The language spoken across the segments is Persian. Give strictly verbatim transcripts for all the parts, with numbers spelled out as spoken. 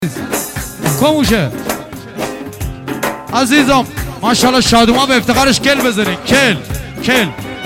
کموشه عزیزم ماشاءالله شادوما به افتخارش کل بزنین کل کل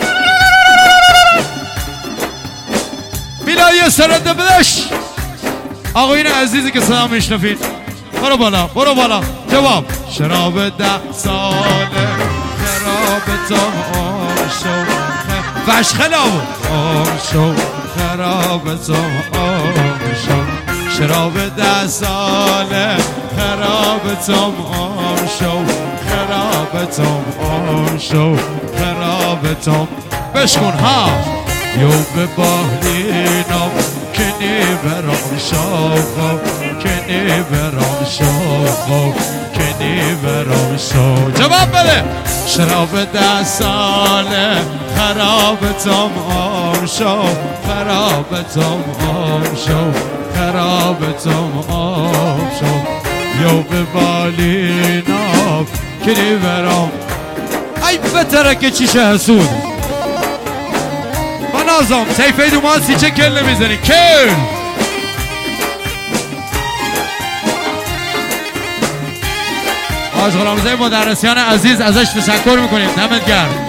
میلایی سرنده بدش آقایین عزیزی که صدا میشنفید برو بالا برو بالا جواب شراب ده ساله خرابتم آم شو وش خلابو آم شو خرابتم آم شو شراب ده ساله خرابتم آم شو خرابتم آم شو خرابتم بشکن ها یو به باهلینم کنی برام شاخو کنی برام شاخو کنی برام شاخو جواب بده شراب ده ساله خرابتم آم شو خرابتم آم شو خرابتم آم شو یو به بالینم کنی برام ای بتره که چیشه حسود نازم سیفه دومان سی چه کل نمیزنی کل آج غلامزه مدرسیان عزیز ازش تشکر میکنیم دمت گرم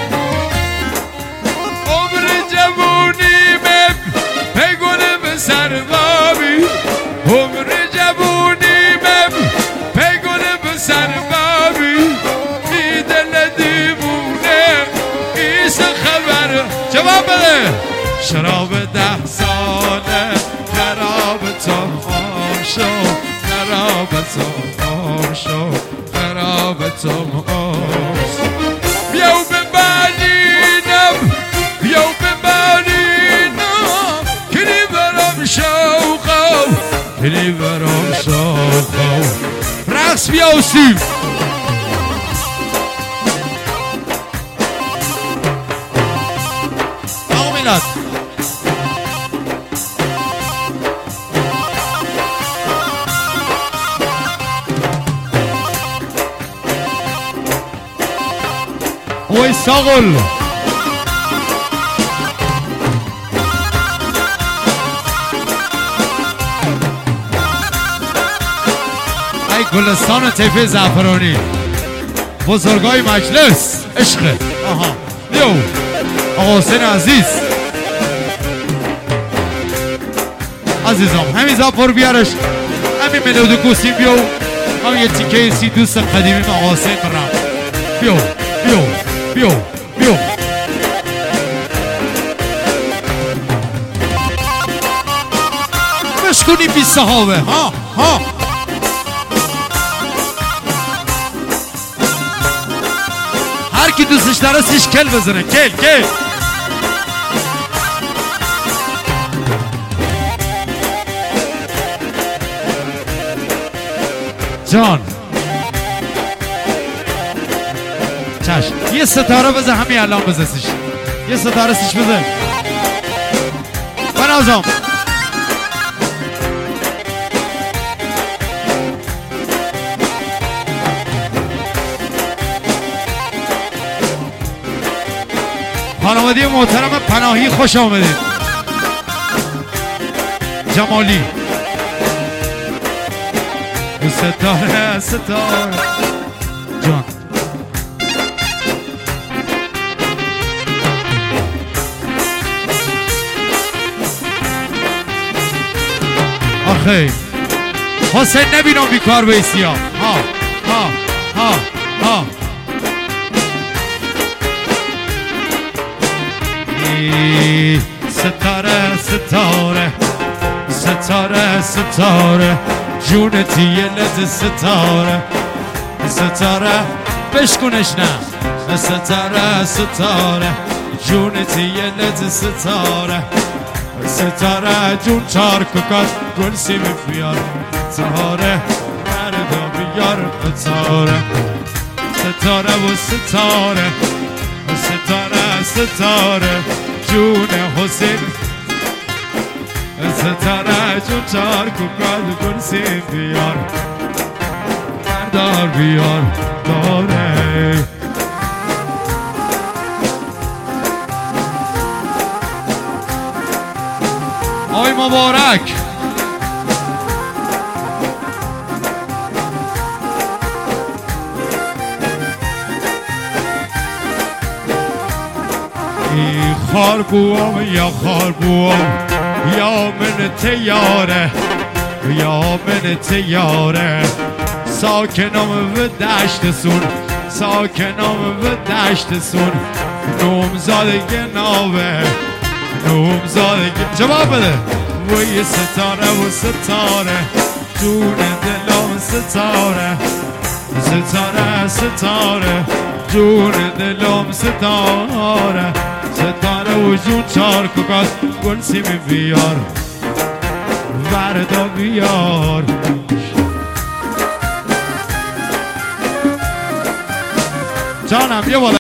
عمر جوونی به پگونه به سربابی عمر جوونی به پگونه به سربابی ای دل دیوونه ایست خبر جواب بده شراب ده ساله خرابتم آم شو خرابتم آم شو خرابتم آم شو بیاو ببالینم بیاو ببالینم کنی برام شوقو کنی برام شوقو رقص بیاو سیم وای ساغل ای گلستان تیفه زعفرانی بزرگای مجلس عشق آها بیو آقا حسین عزیز عزیزم همین زفر بیارش همین ملودو کوسیم بیو همین یه تیکه سی دوست قدیمی ما آقا حسین برم بیو بیو بیو بیو بشکنی بی صحابه ها ها هر کی دوستش داره سیش کل بزنه کل کل جان چشم یه ستاره بزن همین الان بزن سیش یه ستاره سیش بزن بنازم خانواده محترم پناهی خوش آمدید جمالی ستاره ستاره جان آخه حسین نبینم بیکار بیسی ها ها ها ها ها ستاره ستاره ستاره ستاره جونتی یه لد ستاره ستاره بشکنش نه ستاره ستاره جونتی یه لد ستاره ستاره جون چار ککات گل سیم بیار ستاره مردا بیار ستاره ستاره و ستاره ستاره ستاره جون حسین ستاره جون چار ککات گل سیم بیار مردار بیار داره آی مبارک خار بوام یا خار بوام یا من تیاره یا من تیاره ساکنم و دشت سون ساکنم و دشت سون نومزادگی ناوه نومزادگی جواب بده وی ستاره و ستاره جون دلم ستاره ستاره ستاره جون دلم ستاره ستاره و جون چار ککاس گل سیمی بیار وردا بیار جانم یه بالا